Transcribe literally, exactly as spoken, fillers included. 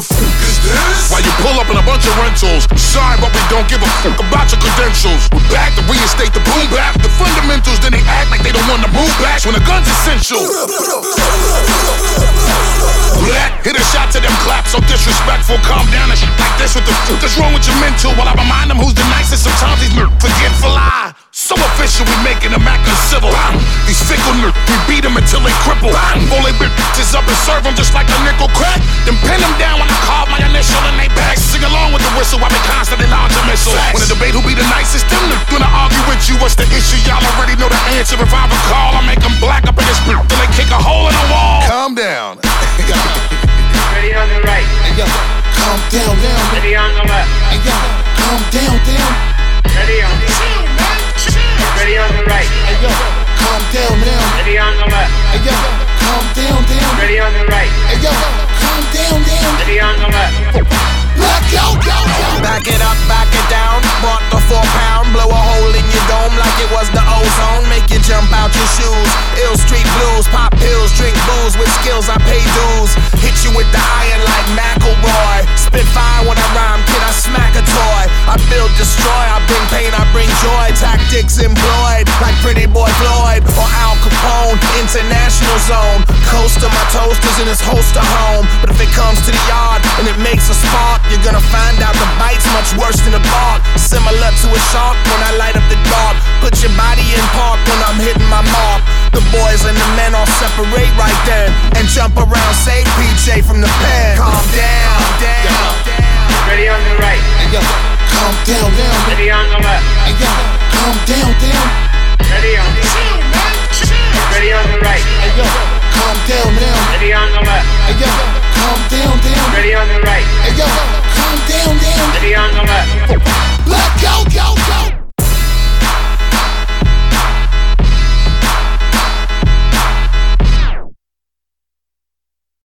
the fuck is this? Why you pull up in a bunch of rentals? Sorry, but we don't give a fuck about your credentials. We're back to reinstate the boom bap, the fundamentals. Then they act like they don't want to move back when the gun's essential. Black, hit a shot to them claps, so disrespectful. Calm down and shit like this with the fuck is wrong with your mental? While I remind them who's the nicest, sometimes these n****s forgetful. I so official, we making them act uncivil. These fickle n****s, we beat them until they cripple. Roll they bitches up and serve them just like a nickel crack. Then pin them down when I call my initial and they back. Sing along with the whistle while they constantly launch a missile. When the debate who be the nicest, them n****s gonna argue with you. What's the issue? Y'all already know the answer. If I recall, I make them black up in this bitch till they kick a hole in the wall. Calm down. Ready on the right. Hey, yo, calm down, down. Ready on the left. Hey, yo, calm down, down. Ready on the Ready on the right. Hey, yo, calm down, down. Ready on the left. Hey, yo, calm down, down. Ready on the right. Hey, yo, calm down, down. Ready on the left. Black out, down, down. Back it up, back it down. Brought the four pound, blow a hole in your dome like it was the ozone. Make you jump out your shoes. Ill street blues, pop pills, drink booze. With skills I pay dues. Hit you with the iron like McElroy. Spit fire when I rhyme, kid, I smack a toy. I build, destroy, I bring pain, I bring joy. Tactics employed like Pretty Boy Floyd or Al Capone. International zone. Coast of my toasters in his holster home. But if it comes to the yard and it makes a spark, you're gonna find out the bite's much worse than a bark. Similar to a shark when I light up the dark. Put your body in park when I'm hitting my mark. The boys and the men all separate right then.